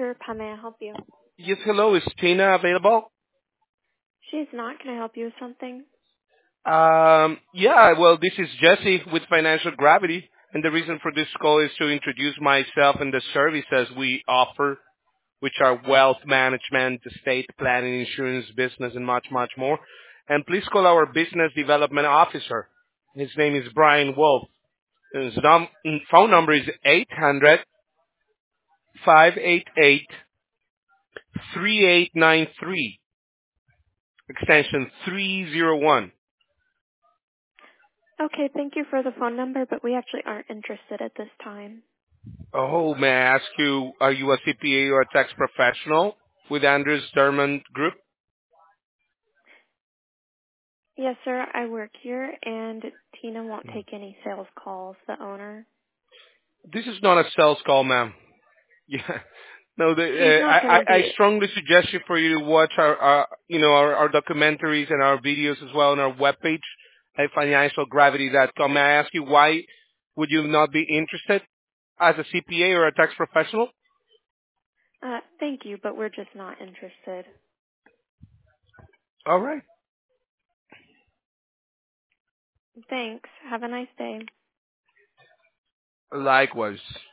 Group. How may I help you? Yes, hello. Is Tina available? She's not. Can I help you with something? Yeah, well, this is Jesse with Financial Gravity, and the reason for this call is to introduce myself and the services we offer, which are wealth management, estate planning, insurance, business, and much, much more. And please call our business development officer. His name is Brian Wolf. His phone number is 800-588-3893, extension 301. Okay, thank you for the phone number, but we actually aren't interested at this time. Oh, may I ask you, are you a CPA or a tax professional with Andrews Dermond Group? Yes, sir. I work here, and Tina won't take any sales calls, the owner. This is not a sales call, ma'am. Yeah. No, She's not going to I be. strongly suggest you for you to watch our documentaries and our videos as well on our webpage at financialgravity.com. May I ask you why would you not be interested as a CPA or a tax professional? Thank you, but we're just not interested. All right. Thanks. Have a nice day. Likewise.